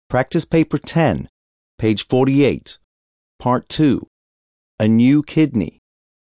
Practice Paper 10, page 48, Part 2, A New Kidney.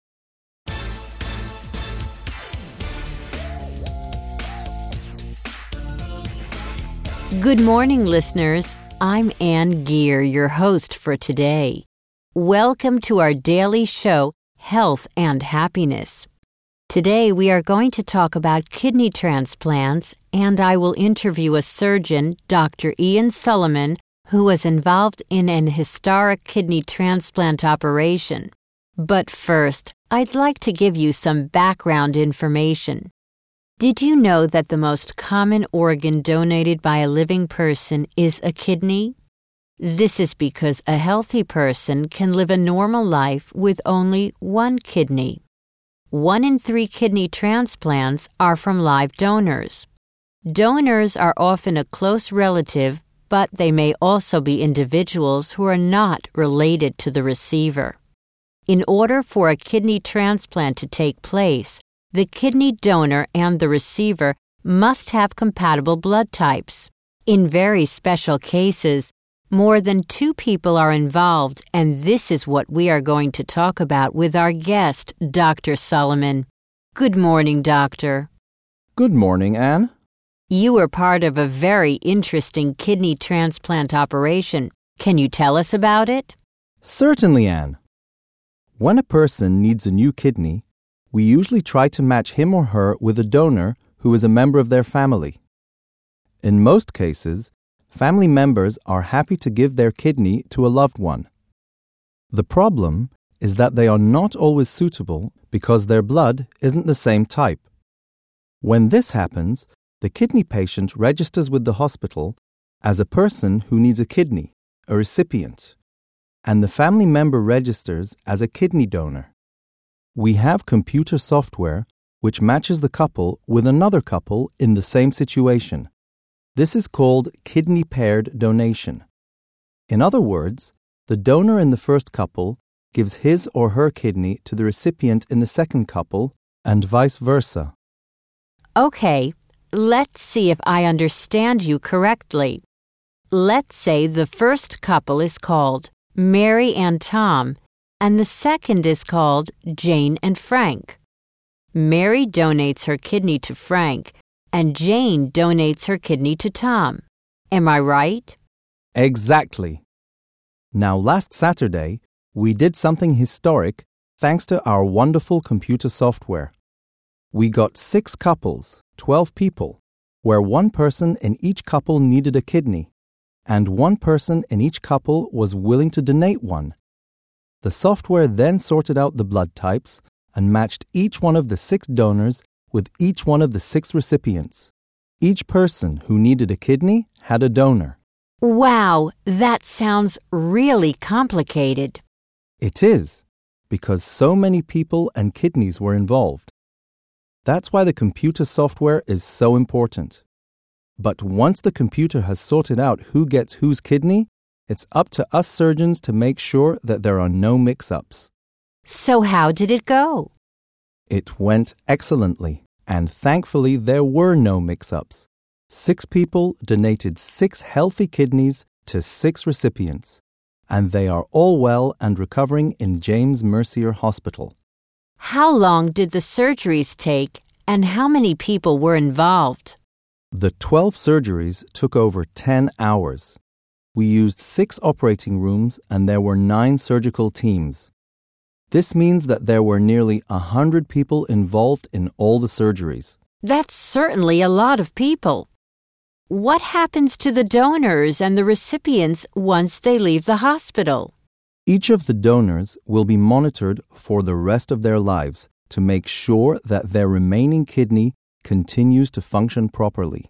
Good morning, listeners. I'm Ann Geer, your host for today. Welcome to our daily show, Health and Happiness. Today we are going to talk about kidney transplants, and I will interview a surgeon, Dr. Ian Solomon, who was involved in an historic kidney transplant operation. But first, I'd like to give you some background information. Did you know that the most common organ donated by a living person is a kidney? This is because a healthy person can live a normal life with only one kidney. 1 in 3 kidney transplants are from live donors. Donors are often a close relative, but they may also be individuals who are not related to the receiver. In order for a kidney transplant to take place, the kidney donor and the receiver must have compatible blood types. In very special cases, more than 2 people are involved, and this is what we are going to talk about with our guest, Dr. Solomon. Good morning, Doctor. Good morning, Anne. You were part of a very interesting kidney transplant operation. Can you tell us about it? Certainly, Anne. When a person needs a new kidney, we usually try to match him or her with a donor who is a member of their family. In most cases, family members are happy to give their kidney to a loved one. The problem is that they are not always suitable because their blood isn't the same type. When this happens, the kidney patient registers with the hospital as a person who needs a kidney, a recipient, and the family member registers as a kidney donor. We have computer software which matches the couple with another couple in the same situation. This is called kidney-paired donation. In other words, the donor in the first couple gives his or her kidney to the recipient in the second couple, and vice versa. Okay, let's see if I understand you correctly. Let's say the first couple is called Mary and Tom, and the second is called Jane and Frank. Mary donates her kidney to Frank, and Jane donates her kidney to Tom. Am I right? Exactly. Now, last Saturday, we did something historic thanks to our wonderful computer software. We got 6 couples, 12 people, where 1 person in each couple needed a kidney, and 1 person in each couple was willing to donate one. The software then sorted out the blood types and matched each one of the 6 donors with each one of the 6 recipients. Each person who needed a kidney had a donor. Wow, that sounds really complicated. It is, because so many people and kidneys were involved. That's why the computer software is so important. But once the computer has sorted out who gets whose kidney, it's up to us surgeons to make sure that there are no mix-ups. So how did it go? It went excellently, and thankfully there were no mix-ups. 6 people donated 6 healthy kidneys to 6 recipients, and they are all well and recovering in James Mercier Hospital. How long did the surgeries take, and how many people were involved? The 12 surgeries took over 10 hours. We used 6 operating rooms, and there were 9 surgical teams. This means that there were nearly 100 people involved in all the surgeries. That's certainly a lot of people. What happens to the donors and the recipients once they leave the hospital? Each of the donors will be monitored for the rest of their lives to make sure that their remaining kidney continues to function properly.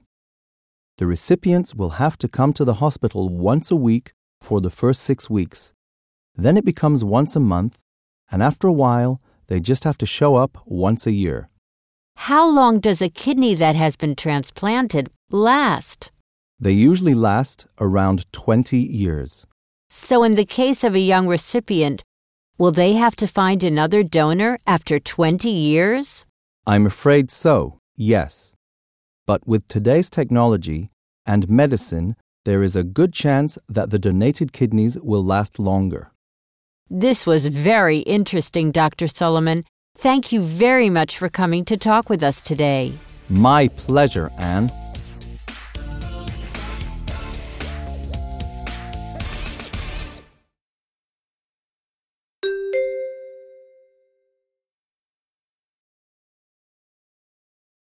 The recipients will have to come to the hospital once a week for the first 6 weeks. Then it becomes once a month, and after a while, they just have to show up once a year. How long does a kidney that has been transplanted last? They usually last around 20 years. So in the case of a young recipient, will they have to find another donor after 20 years? I'm afraid so, yes. But with today's technology and medicine, there is a good chance that the donated kidneys will last longer. This was very interesting, Dr. Solomon. Thank you very much for coming to talk with us today. My pleasure, Anne.